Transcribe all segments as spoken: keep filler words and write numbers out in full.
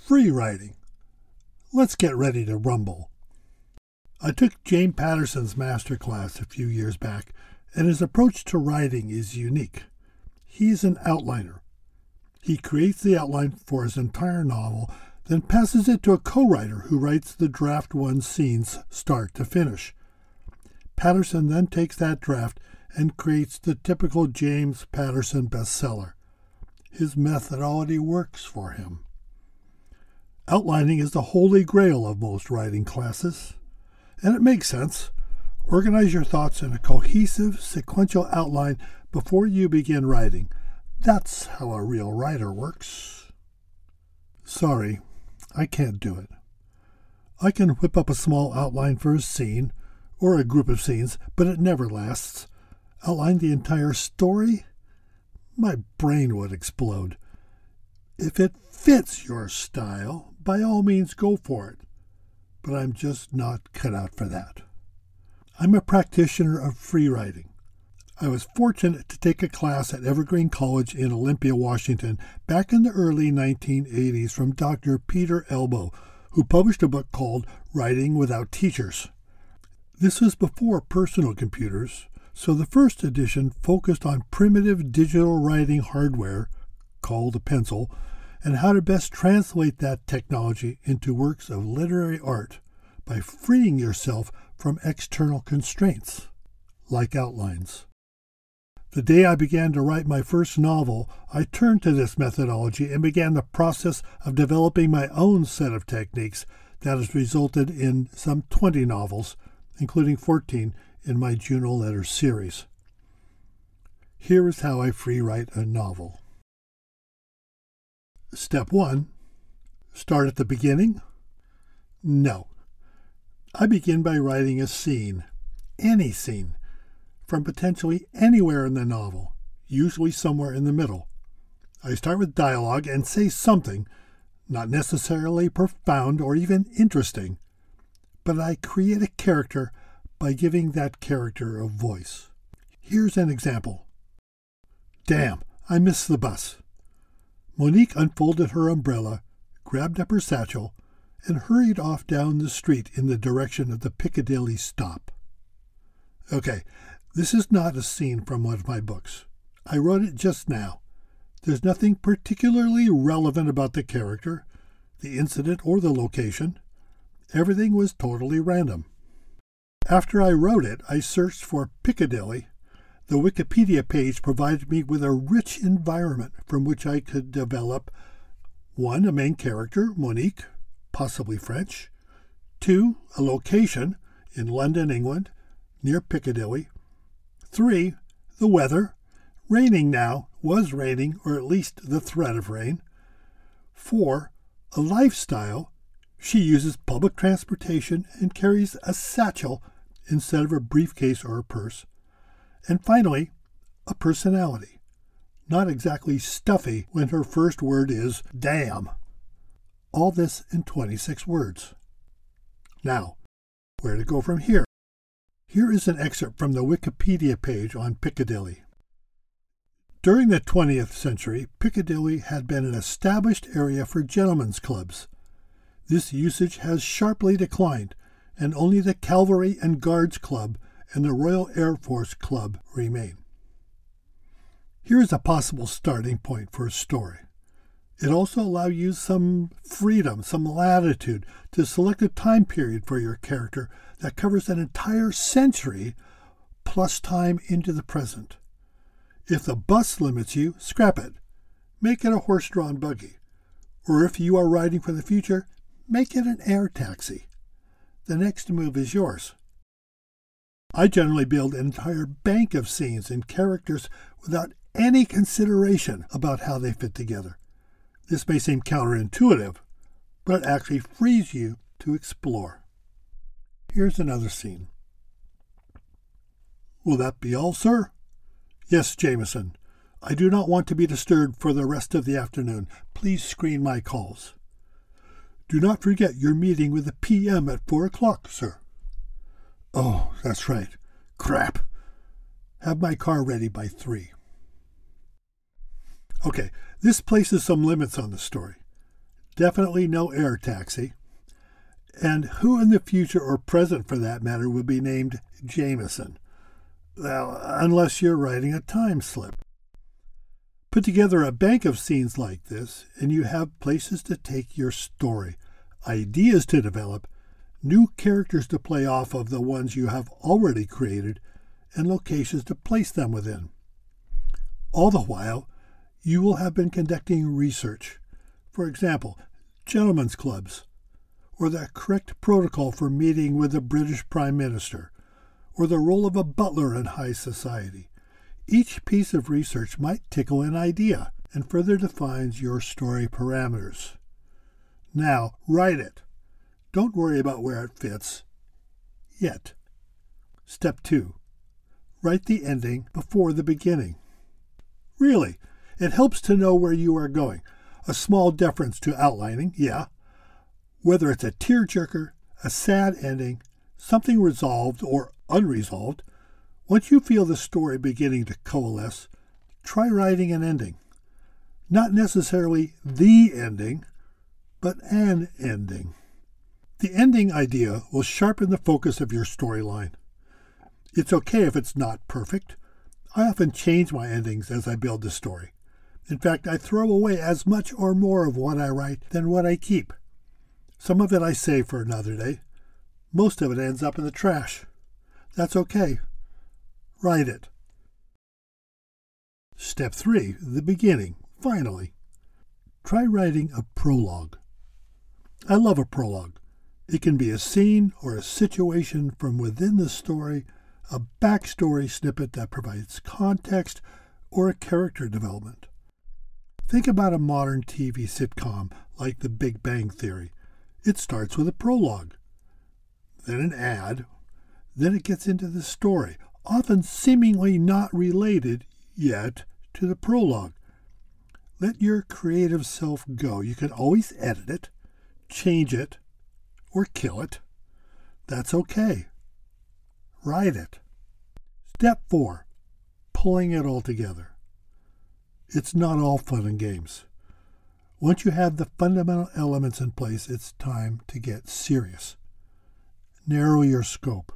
Free writing. Let's get ready to rumble. I took James Patterson's master class a few years back, and his approach to writing is unique. He's an outliner. He creates the outline for his entire novel, then passes it to a co-writer who writes the draft one scenes start to finish. Patterson then takes that draft and creates the typical James Patterson bestseller. His methodology works for him. Outlining is the holy grail of most writing classes, and it makes sense. Organize your thoughts in a cohesive, sequential outline before you begin writing. That's how a real writer works. Sorry, I can't do it. I can whip up a small outline for a scene, or a group of scenes, but it never lasts. Outline the entire story? My brain would explode. If it fits your style, by all means go for it. But I'm just not cut out for that. I'm a practitioner of free writing. I was fortunate to take a class at Evergreen College in Olympia, Washington, back in the early nineteen eighties from Doctor Peter Elbow, who published a book called Writing Without Teachers. This was before personal computers, so the first edition focused on primitive digital writing hardware, called a pencil, and how to best translate that technology into works of literary art by freeing yourself from external constraints, like outlines. The day I began to write my first novel, I turned to this methodology and began the process of developing my own set of techniques that has resulted in some twenty novels, including fourteen in my Juno Letters series. Here is how I free write a novel. Step one. Start at the beginning? No. I begin by writing a scene, any scene, from potentially anywhere in the novel, usually somewhere in the middle. I start with dialogue and say something, not necessarily profound or even interesting, but I create a character by giving that character a voice. Here's an example. Damn, I missed the bus. Monique unfolded her umbrella, grabbed up her satchel, and hurried off down the street in the direction of the Piccadilly stop. Okay, this is not a scene from one of my books. I wrote it just now. There's nothing particularly relevant about the character, the incident, or the location. Everything was totally random. After I wrote it, I searched for Piccadilly. The Wikipedia page provided me with a rich environment from which I could develop one, a main character, Monique, possibly French. Two, a location in London, England, near Piccadilly. Three, the weather. Raining now, was raining, or at least the threat of rain. Four, a lifestyle. She uses public transportation and carries a satchel instead of a briefcase or a purse. And finally, a personality. Not exactly stuffy when her first word is damn. All this in twenty-six words. Now, where to go from here? Here is an excerpt from the Wikipedia page on Piccadilly. During the twentieth century, Piccadilly had been an established area for gentlemen's clubs. This usage has sharply declined, and only the Cavalry and Guards Club and the Royal Air Force Club remain. Here is a possible starting point for a story. It also allows you some freedom, some latitude to select a time period for your character that covers an entire century plus time into the present. If the bus limits you, scrap it. Make it a horse-drawn buggy. Or if you are riding for the future, make it an air taxi. The next move is yours. I generally build an entire bank of scenes and characters without any consideration about how they fit together. This may seem counterintuitive, but it actually frees you to explore. Here's another scene. Will that be all, sir? Yes, Jameson. I do not want to be disturbed for the rest of the afternoon. Please screen my calls. Do not forget your meeting with the P M at four o'clock, sir. Oh, that's right. Crap. Have my car ready by three. Okay, this places some limits on the story. Definitely no air taxi. And who in the future or present for that matter would be named Jameson? Well, unless you're writing a time slip. Put together a bank of scenes like this, and you have places to take your story, ideas to develop, new characters to play off of the ones you have already created, and locations to place them within. All the while, you will have been conducting research. For example, gentlemen's clubs, or the correct protocol for meeting with the British Prime Minister, or the role of a butler in high society. Each piece of research might tickle an idea and further defines your story parameters. Now, write it. Don't worry about where it fits. Yet. Step two. Write the ending before the beginning. Really, it helps to know where you are going. A small deference to outlining, yeah. Whether it's a tearjerker, a sad ending, something resolved or unresolved, once you feel the story beginning to coalesce, try writing an ending. Not necessarily the ending, but an ending. The ending idea will sharpen the focus of your storyline. It's okay if it's not perfect. I often change my endings as I build the story. In fact, I throw away as much or more of what I write than what I keep. Some of it I save for another day. Most of it ends up in the trash. That's okay. Write it. Step three, the beginning. Finally, try writing a prologue. I love a prologue. It can be a scene or a situation from within the story, a backstory snippet that provides context, or a character development. Think about a modern T V sitcom like The Big Bang Theory. It starts with a prologue, then an ad, then it gets into the story, often seemingly not related yet to the prologue. Let your creative self go. You can always edit it, change it, or kill it. That's okay. Write it. Step four, pulling it all together. It's not all fun and games. Once you have the fundamental elements in place, it's time to get serious. Narrow your scope.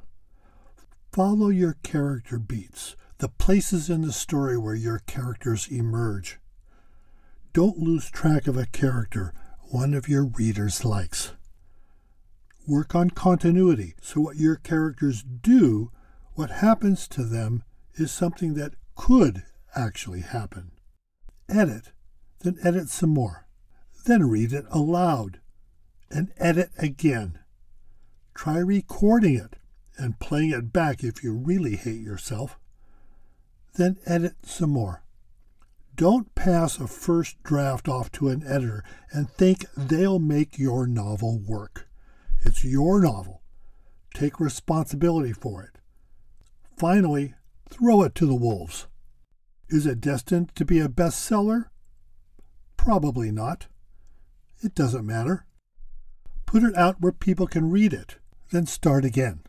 Follow your character beats, the places in the story where your characters emerge. Don't lose track of a character one of your readers likes. Work on continuity, so what your characters do, what happens to them, is something that could actually happen. Edit, then edit some more. Then read it aloud, and edit again. Try recording it and playing it back if you really hate yourself. Then edit some more. Don't pass a first draft off to an editor and think they'll make your novel work. It's your novel. Take responsibility for it. Finally, throw it to the wolves. Is it destined to be a bestseller? Probably not. It doesn't matter. Put it out where people can read it, then start again.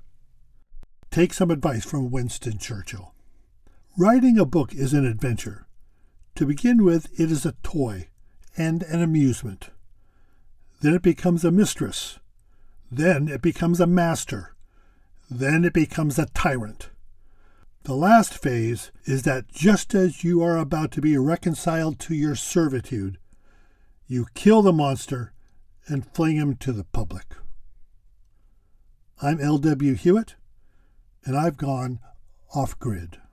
Take some advice from Winston Churchill. Writing a book is an adventure. To begin with, it is a toy and an amusement. Then it becomes a mistress. Then it becomes a master. Then it becomes a tyrant. The last phase is that just as you are about to be reconciled to your servitude, you kill the monster and fling him to the public. I'm L W Hewitt, and I've gone off-grid.